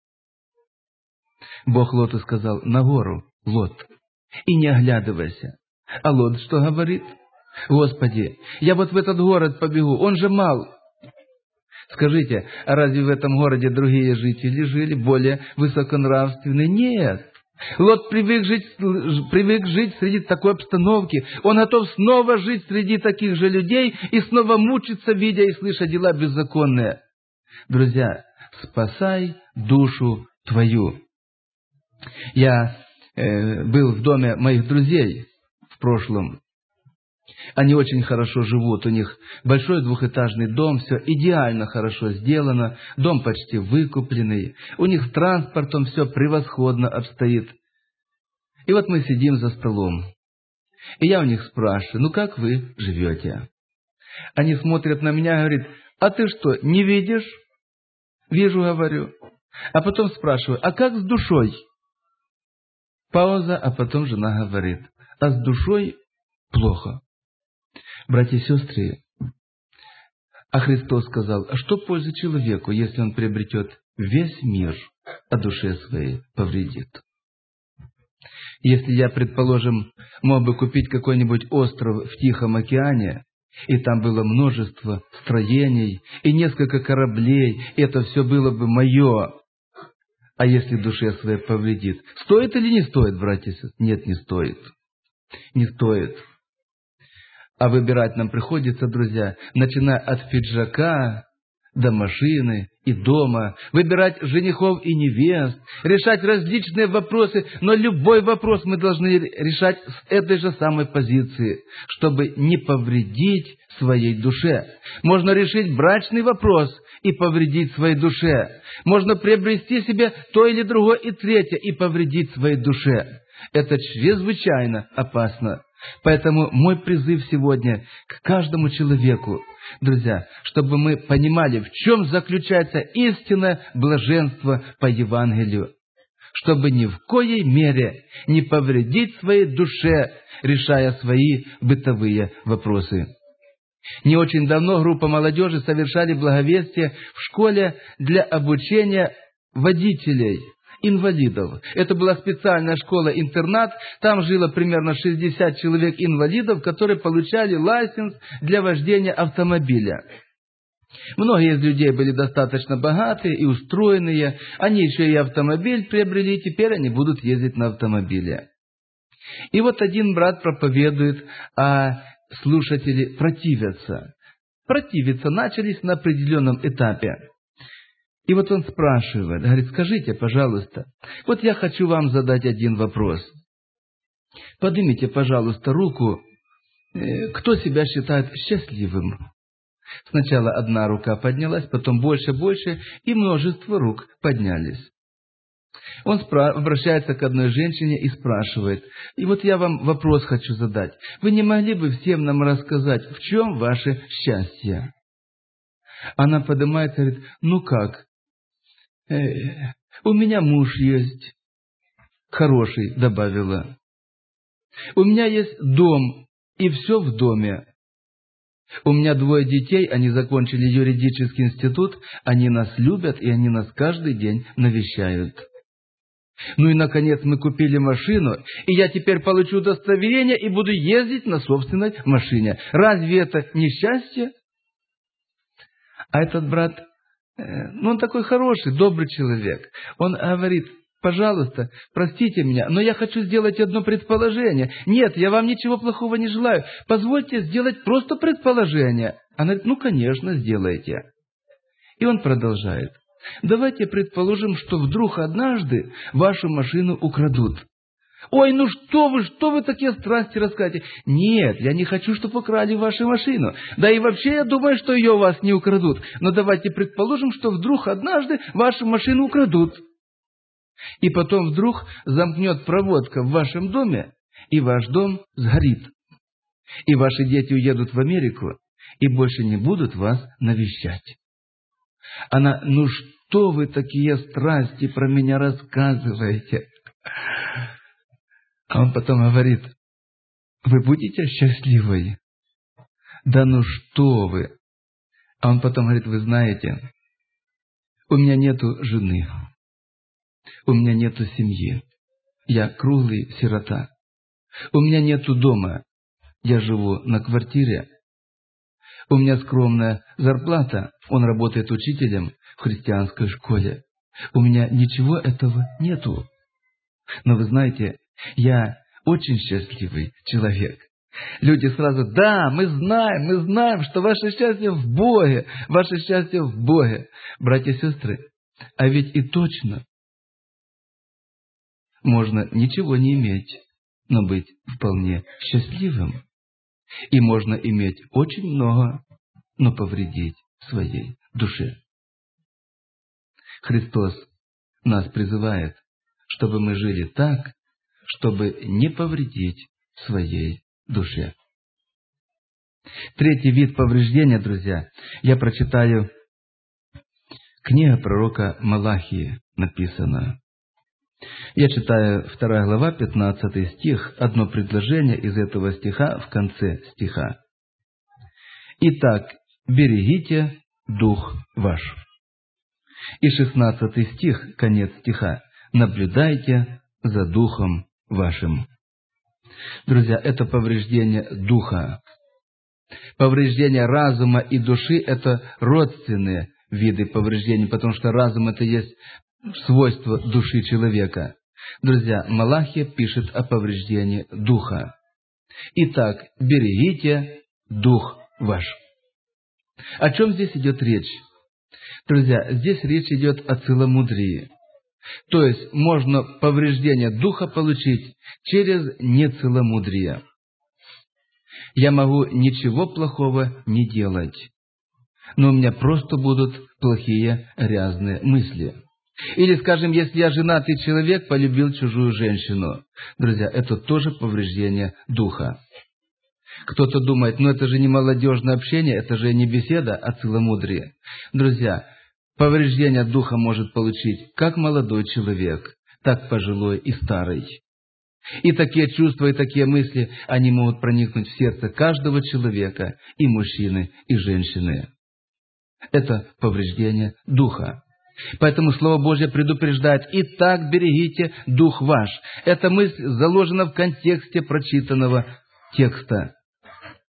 Бог Лоту сказал: «На гору, Лот, и не оглядывайся». А Лот что говорит? «Господи, я вот в этот город побегу, он же мал». Скажите, а разве в этом городе другие жители жили, более высоконравственные? Нет. Лот привык жить среди такой обстановки. Он готов снова жить среди таких же людей и снова мучиться, видя и слыша дела беззаконные. Друзья, спасай душу твою. Я был в доме моих друзей в прошлом. Они очень хорошо живут, у них большой двухэтажный дом, все идеально хорошо сделано, дом почти выкупленный, у них с транспортом все превосходно обстоит. И вот мы сидим за столом, и я у них спрашиваю: «Ну как вы живете?» Они смотрят на меня и говорят: «А ты что, не видишь?» «Вижу», говорю. А потом спрашиваю: «А как с душой?» Пауза, а потом жена говорит: «А с душой плохо». Братья и сестры, а Христос сказал: «А что пользы человеку, если он приобретет весь мир, а душе своей повредит?» Если я, предположим, мог бы купить какой-нибудь остров в Тихом океане, и там было множество строений и несколько кораблей, и это все было бы мое, а если душе своей повредит, стоит или не стоит, братья и сестры? Нет, не стоит. Не стоит. А выбирать нам приходится, друзья, начиная от пиджака до машины и дома, выбирать женихов и невест, решать различные вопросы, но любой вопрос мы должны решать с этой же самой позиции, чтобы не повредить своей душе. Можно решить брачный вопрос и повредить своей душе. Можно приобрести себе то или другое и третье и повредить своей душе. Это чрезвычайно опасно. Поэтому мой призыв сегодня к каждому человеку, друзья, чтобы мы понимали, в чем заключается истинное блаженство по Евангелию, чтобы ни в коей мере не повредить своей душе, решая свои бытовые вопросы. Не очень давно группа молодежи совершали благовестие в школе для обучения водителей инвалидов. Это была специальная школа-интернат, там жило примерно 60 человек инвалидов, которые получали лайсенс для вождения автомобиля. Многие из людей были достаточно богатые и устроенные, они еще и автомобиль приобрели, теперь они будут ездить на автомобиле. И вот один брат проповедует, а слушатели противятся. Противиться начались на определенном этапе. И вот он спрашивает, говорит, скажите, пожалуйста, вот я хочу вам задать один вопрос. Поднимите, пожалуйста, руку, кто себя считает счастливым. Сначала одна рука поднялась, потом больше, и множество рук поднялись. Он обращается к одной женщине и спрашивает, и вот я вам вопрос хочу задать. Вы не могли бы всем нам рассказать, в чем ваше счастье? Она поднимается и говорит, ну как? У меня муж есть. Хороший, добавила. У меня есть дом, и все в доме. У меня 2 детей, они закончили юридический институт, они нас любят, и они нас каждый день навещают. Ну и, наконец, мы купили машину, и я теперь получу удостоверение и буду ездить на собственной машине. Разве это не счастье? А этот брат, он такой хороший, добрый человек. Он говорит, пожалуйста, простите меня, но я хочу сделать одно предположение. Нет, я вам ничего плохого не желаю. Позвольте сделать просто предположение. Она говорит, ну, конечно, сделайте. И он продолжает. Давайте предположим, что вдруг однажды вашу машину украдут. Ой, ну что вы такие страсти рассказываете? Нет, я не хочу, чтобы украли вашу машину. Да и вообще я думаю, что ее у вас не украдут. Но давайте предположим, что вдруг однажды вашу машину украдут. И потом вдруг замкнет проводка в вашем доме, и ваш дом сгорит. И ваши дети уедут в Америку, и больше не будут вас навещать. Она, ну что вы такие страсти про меня рассказываете? А он потом говорит, вы будете счастливы? Да ну что вы? А он потом говорит, вы знаете, у меня нету жены, у меня нету семьи, я круглый сирота, у меня нету дома, я живу на квартире, у меня скромная зарплата, он работает учителем в христианской школе. У меня ничего этого нету. Но вы знаете, я очень счастливый человек. Люди сразу, да, мы знаем, что ваше счастье в Боге, ваше счастье в Боге. Братья и сестры, а ведь и точно можно ничего не иметь, но быть вполне счастливым. И можно иметь очень много, но повредить своей душе. Христос нас призывает, чтобы мы жили так, чтобы не повредить своей душе. 3-й вид повреждения, друзья, я прочитаю книга пророка Малахии, написано. Я читаю 2 глава, 15 стих, одно предложение из этого стиха в конце стиха. «Итак, берегите дух ваш». И 16 стих, конец стиха, «Наблюдайте за духом вашим». Друзья, это повреждение духа. Повреждение разума и души – это родственные виды повреждений, потому что разум – это есть свойство души человека. Друзья, Малахия пишет о повреждении духа. Итак, берегите дух ваш. О чем здесь идет речь? Друзья, здесь речь идет о целомудрии. То есть, можно повреждение духа получить через нецеломудрие. Я могу ничего плохого не делать, но у меня просто будут плохие, грязные мысли. Или, скажем, если я женатый человек, полюбил чужую женщину. Друзья, это тоже повреждение духа. Кто-то думает, это же не молодежное общение, это же не беседа о целомудрии. Друзья, повреждение духа может получить как молодой человек, так пожилой и старый. И такие чувства, и такие мысли, они могут проникнуть в сердце каждого человека, и мужчины, и женщины. Это повреждение духа. Поэтому Слово Божье предупреждает: «Итак, берегите дух ваш». Эта мысль заложена в контексте прочитанного текста.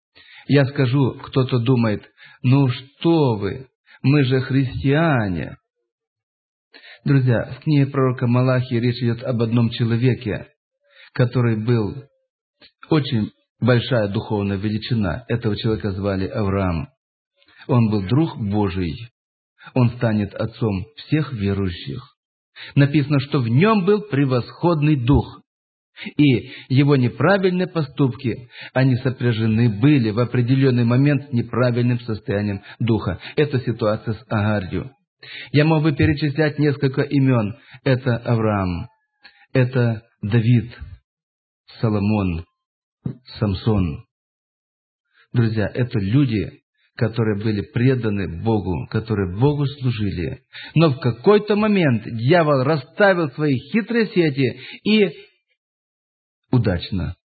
Я скажу, кто-то думает: ну что вы, мы же христиане. Друзья, в книге пророка Малахии речь идет об одном человеке, который был очень большая духовная величина. Этого человека звали Авраам. Он был друг Божий. Он станет отцом всех верующих. Написано, что в нем был превосходный дух. И его неправильные поступки, они сопряжены были в определенный момент с неправильным состоянием духа. Это ситуация с Агарью. Я мог бы перечислять несколько имен. Это Авраам, это Давид, Соломон, Самсон. Друзья, это люди, которые были преданы Богу, которые Богу служили. Но в какой-то момент дьявол расставил свои хитрые сети и удачно.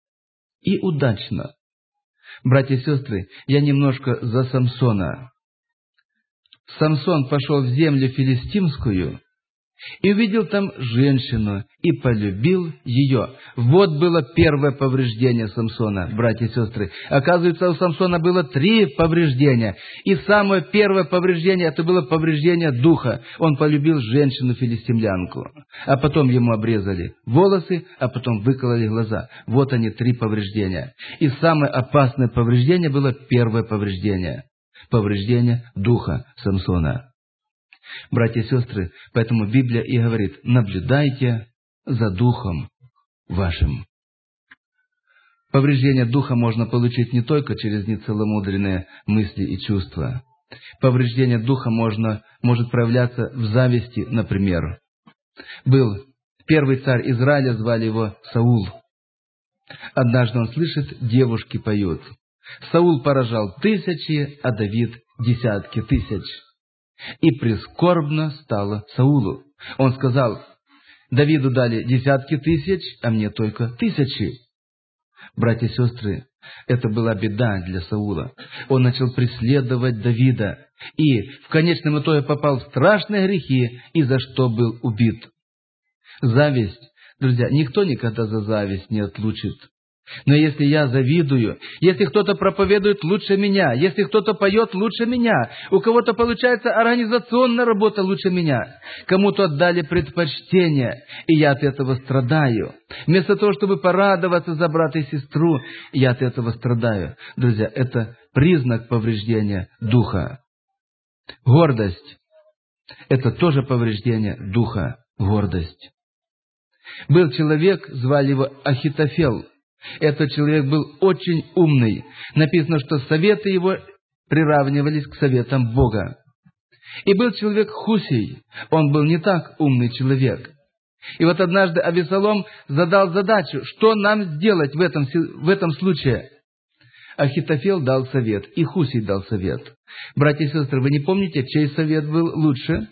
Братья и сестры, я немножко за Самсона. Самсон пошел в землю филистимскую и увидел там женщину и полюбил ее. Вот было первое повреждение Самсона, братья и сестры. Оказывается, у Самсона было 3 повреждения. И самое первое повреждение, это было повреждение духа. Он полюбил женщину-филистимлянку. А потом ему обрезали волосы, а потом выкололи глаза. Вот они, 3 повреждения. И самое опасное повреждение было первое повреждение. Повреждение духа Самсона. Братья и сестры, поэтому Библия и говорит: наблюдайте за духом вашим. Повреждение духа можно получить не только через нецеломудренные мысли и чувства. Повреждение духа может проявляться в зависти, например. Был первый царь Израиля, звали его Саул. Однажды он слышит, девушки поют. Саул поражал 1000, а Давид десятки тысяч. И прискорбно стало Саулу. Он сказал: Давиду дали десятки тысяч, а мне только 1000. Братья и сестры, это была беда для Саула. Он начал преследовать Давида и в конечном итоге попал в страшные грехи, и за что был убит. Зависть, друзья, никто никогда за зависть не отлучит. Но если я завидую, если кто-то проповедует лучше меня, если кто-то поет лучше меня, у кого-то получается организационная работа лучше меня, кому-то отдали предпочтение, и я от этого страдаю. Вместо того, чтобы порадоваться за брата и сестру, я от этого страдаю. Друзья, это признак повреждения духа. Гордость – это тоже повреждение духа, гордость. Был человек, звали его Ахитофел. Этот человек был очень умный. Написано, что советы его приравнивались к советам Бога. И был человек Хусей. Он был не так умный человек. И вот однажды Авесолом задал задачу, что нам сделать в этом случае. Ахитофел дал совет, и Хусей дал совет. Братья и сестры, вы не помните, чей совет был лучше?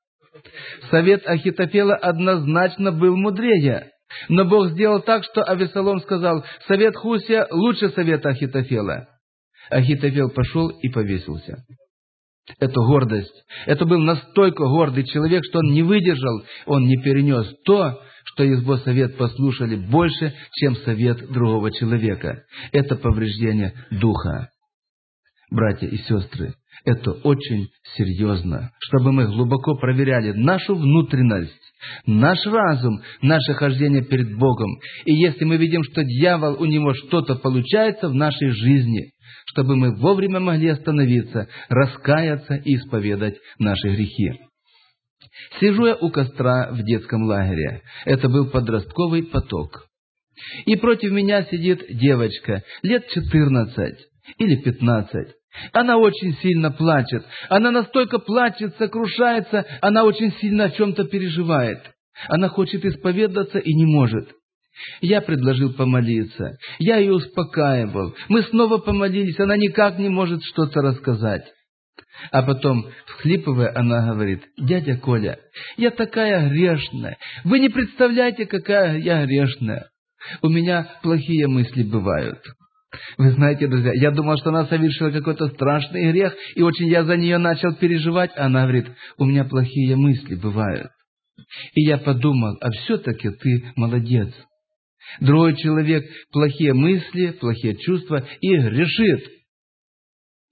Совет Ахитофела однозначно был мудрее. Но Бог сделал так, что Авесолом сказал: совет Хусия лучше совета Ахитофела. Ахитофел пошел и повесился. Это гордость. Это был настолько гордый человек, что он не выдержал, он не перенес то, что его совет послушали больше, чем совет другого человека. Это повреждение духа. Братья и сестры, это очень серьезно, чтобы мы глубоко проверяли нашу внутренность, наш разум, наше хождение перед Богом. И если мы видим, что дьявол, у него что-то получается в нашей жизни, чтобы мы вовремя могли остановиться, раскаяться и исповедать наши грехи. Сижу я у костра в детском лагере. Это был подростковый поток. И против меня сидит девочка, лет 14 или 15. Она очень сильно плачет. Она настолько плачет, сокрушается, она очень сильно о чем-то переживает. Она хочет исповедаться и не может. Я предложил помолиться. Я ее успокаивал. Мы снова помолились, она никак не может что-то рассказать. А потом, всхлипывая, она говорит: дядя Коля, я такая грешная. Вы не представляете, какая я грешная. У меня плохие мысли бывают. Вы знаете, друзья, я думал, что она совершила какой-то страшный грех, и очень я за нее начал переживать. Она говорит: у меня плохие мысли бывают. И я подумал: а все-таки ты молодец. Другой человек плохие мысли, плохие чувства и грешит.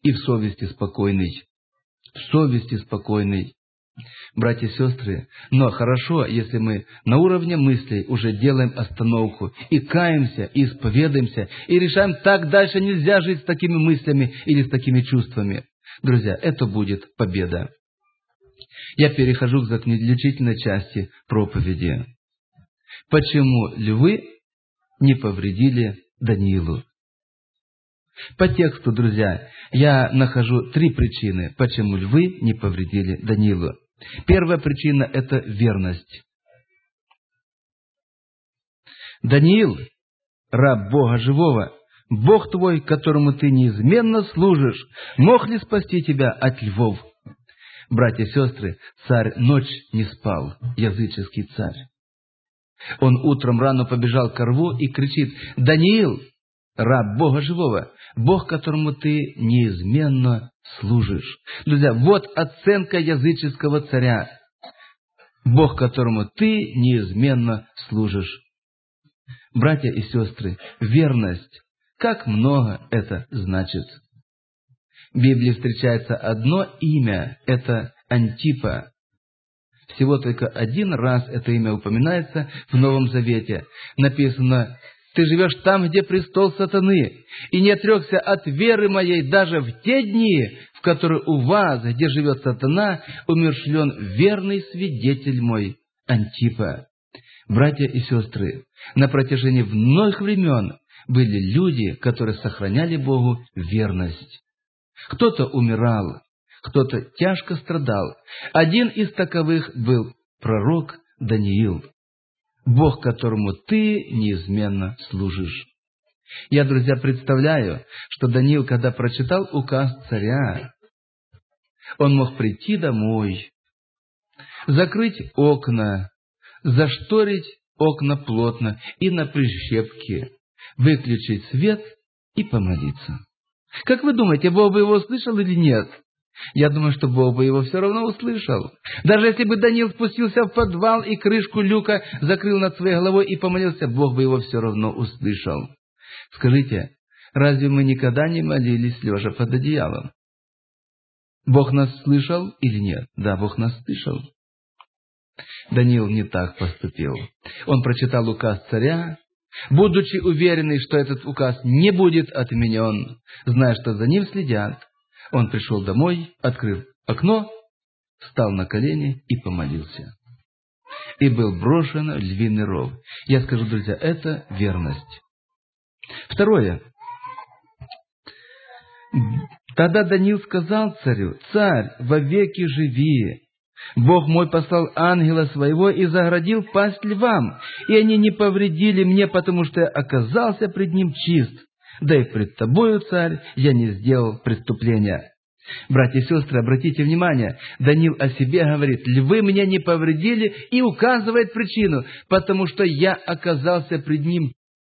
и в совести спокойный. В совести спокойный. Братья и сестры, но хорошо, если мы на уровне мыслей уже делаем остановку и каемся, и исповедаемся, и решаем, так дальше нельзя жить с такими мыслями или с такими чувствами. Друзья, это будет победа. Я перехожу к заключительной части проповеди. Почему львы не повредили Даниилу? По тексту, друзья, я нахожу 3 причины, почему львы не повредили Даниилу. Первая причина – это верность. Даниил, раб Бога живого, Бог твой, которому ты неизменно служишь, мог ли спасти тебя от львов? Братья и сестры, царь ночь не спал, языческий царь. Он утром рано побежал к рву и кричит: «Даниил, раб Бога живого, Бог, которому ты неизменно служишь». Друзья, вот оценка языческого царя. Бог, которому ты неизменно служишь. Братья и сестры, верность, как много это значит. В Библии встречается одно имя, это Антипа. Всего только 1 раз это имя упоминается в Новом Завете. Написано: «Ты живешь там, где престол сатаны, и не отрекся от веры моей даже в те дни, в которые у вас, где живет сатана, умерщвлен верный свидетель мой Антипа». Братья и сестры, на протяжении многих времен были люди, которые сохраняли Богу верность. Кто-то умирал, кто-то тяжко страдал. Один из таковых был пророк Даниил, Бог, которому ты неизменно служишь. Я, друзья, представляю, что Даниил, когда прочитал указ царя, он мог прийти домой, закрыть окна, зашторить окна плотно и на прищепки, выключить свет и помолиться. Как вы думаете, Бог бы его услышал или нет? Я думаю, что Бог бы его все равно услышал. Даже если бы Даниил спустился в подвал и крышку люка закрыл над своей головой и помолился, Бог бы его все равно услышал. Скажите, разве мы никогда не молились лежа под одеялом? Бог нас слышал или нет? Да, Бог нас слышал. Даниил не так поступил. Он прочитал указ царя, будучи уверенный, что этот указ не будет отменен, зная, что за ним следят. Он пришел домой, открыл окно, встал на колени и помолился. И был брошен в львиный ров. Я скажу, друзья, это верность. Второе. Тогда Даниил сказал царю: «Царь, вовеки живи! Бог мой послал ангела своего и заградил пасть львам, и они не повредили мне, потому что я оказался пред ним чист. Да и пред тобою, царь, я не сделал преступления». Братья и сестры, обратите внимание, Даниил о себе говорит: «Львы меня не повредили», и указывает причину: «потому что я оказался пред ним».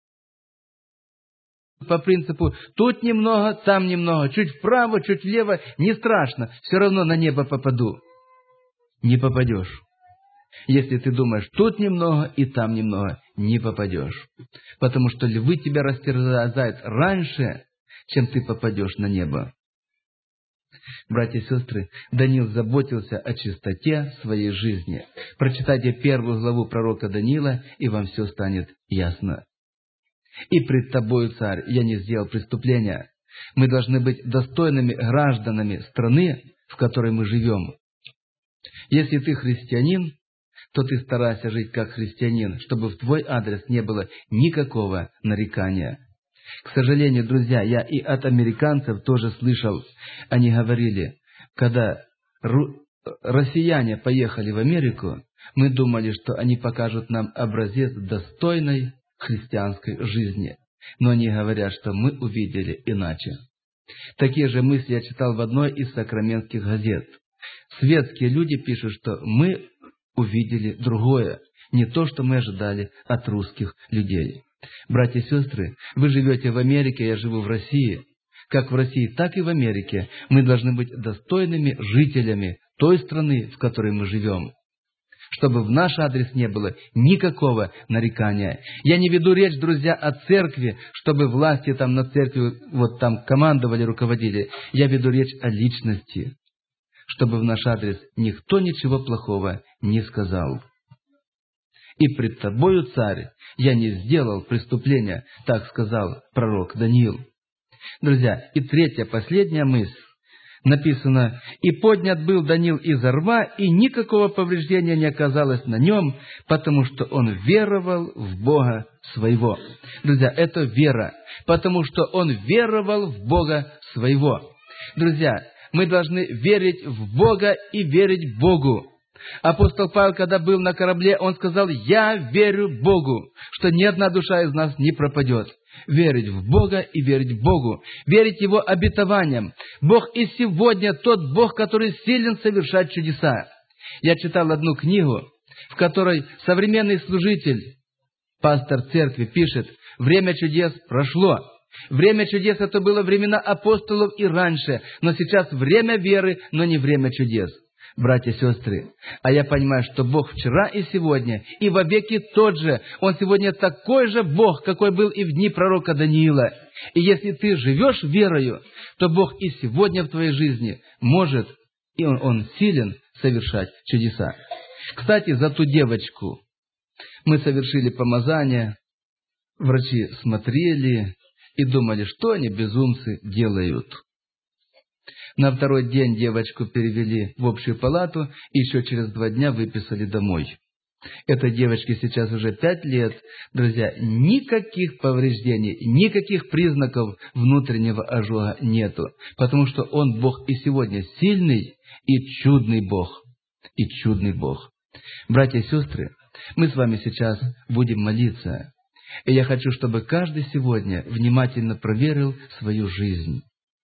По принципу: тут немного, там немного, чуть вправо, чуть влево, не страшно, все равно на небо попаду. Не попадешь. Если ты думаешь, тут немного и там немного, не попадешь. Потому что львы тебя растерзают раньше, чем ты попадешь на небо. Братья и сестры, Даниил заботился о чистоте своей жизни. Прочитайте 1 главу пророка Даниила, и вам все станет ясно. «И пред тобою, царь, я не сделал преступления». Мы должны быть достойными гражданами страны, в которой мы живем. Если ты христианин, то ты старайся жить как христианин, чтобы в твой адрес не было никакого нарекания. К сожалению, друзья, я и от американцев тоже слышал. Они говорили: когда россияне поехали в Америку, мы думали, что они покажут нам образец достойной христианской жизни. Но они говорят, что мы увидели иначе. Такие же мысли я читал в одной из сакраментских газет. Светские люди пишут, что мы увидели другое, не то, что мы ожидали от русских людей. Братья и сестры, вы живете в Америке, я живу в России. Как в России, так и в Америке мы должны быть достойными жителями той страны, в которой мы живем. чтобы в наш адрес не было никакого нарекания. Я не веду речь, друзья, о церкви, чтобы власти там над церковью вот там командовали, руководили. Я веду речь о личности, чтобы в наш адрес никто ничего плохого не сказал. «И пред тобою, царь, я не сделал преступления», так сказал пророк Даниил. Друзья, и третья, последняя мысль. Написано: «И поднят был Даниил из рва, и никакого повреждения не оказалось на нем, потому что он веровал в Бога своего». Друзья, это вера, потому что он веровал в Бога своего. Друзья, мы должны верить в Бога и верить Богу. Апостол Павел, когда был на корабле, он сказал: «Я верю Богу, что ни одна душа из нас не пропадет». Верить в Бога и верить Богу, верить Его обетованиям. Бог и сегодня тот Бог, который силен совершать чудеса. Я читал одну книгу, в которой современный служитель, пастор церкви, пишет: «Время чудес прошло». Время чудес — это было времена апостолов и раньше, но сейчас время веры, но не время чудес. Братья и сестры, а я понимаю, что Бог вчера и сегодня, и вовеки тот же. Он сегодня такой же Бог, какой был и в дни пророка Даниила. И если ты живешь верою, то Бог и сегодня в твоей жизни может, и Он силен совершать чудеса. Кстати, за ту девочку мы совершили помазание, врачи смотрели и думали, что они, безумцы, делают. На второй день девочку перевели в общую палату, и еще через 2 дня выписали домой. Этой девочке сейчас уже 5 лет. Друзья, никаких повреждений, никаких признаков внутреннего ожога нету, потому что Он Бог и сегодня сильный и чудный Бог. И чудный Бог. Братья и сестры, мы с вами сейчас будем молиться. И я хочу, чтобы каждый сегодня внимательно проверил свою жизнь.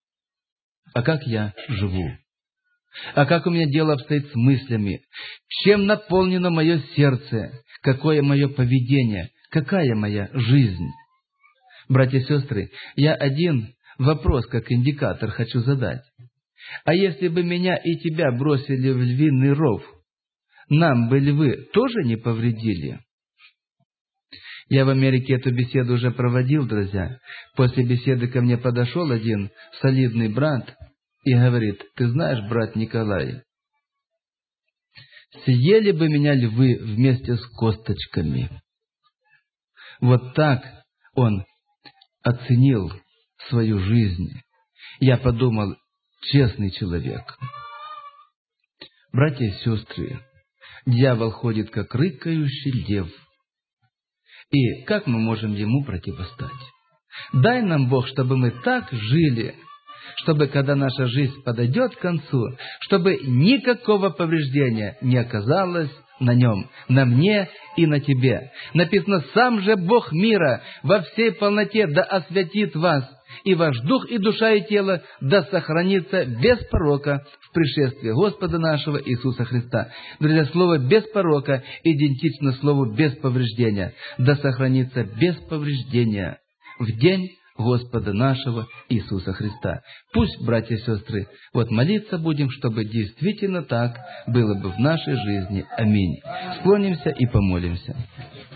А как я живу? А как у меня дело обстоит с мыслями? Чем наполнено мое сердце? Какое мое поведение? Какая моя жизнь? Братья и сестры, я один вопрос, как индикатор, хочу задать. А если бы меня и тебя бросили в львиный ров, нам бы львы тоже не повредили? Я в Америке эту беседу уже проводил, друзья. После беседы ко мне подошел один солидный брат и говорит: «Ты знаешь, брат Николай, съели бы меня львы вместе с косточками». Вот так он оценил свою жизнь. Я подумал: честный человек. Братья и сестры, дьявол ходит, как рыкающий лев. И как мы можем ему противостать? Дай нам, Бог, чтобы мы так жили, чтобы, когда наша жизнь подойдет к концу, чтобы никакого повреждения не оказалось на нем, на мне и на тебе. Написано: «Сам же Бог мира во всей полноте да освятит вас, и ваш дух и душа и тело да сохранится без порока в пришествии Господа нашего Иисуса Христа». Друзья, слово «без порока» идентично слову «без повреждения». Да сохранится без повреждения в день Господа нашего Иисуса Христа. Пусть, братья и сестры, вот молиться будем, чтобы действительно так было бы в нашей жизни. Аминь. Склонимся и помолимся.